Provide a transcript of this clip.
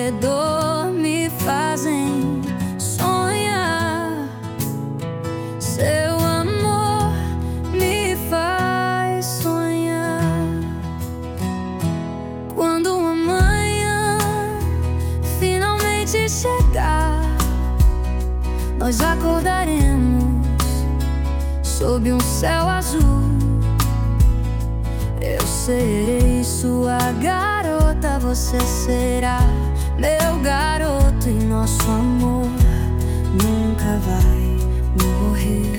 redor me fazem sonhar. Seu amor me faz sonhar. Quando amanhã finalmente chegar, nós acordaremos sob um céu azul. Eu serei sua garota, você será meu garoto, e nosso amor nunca vai morrer.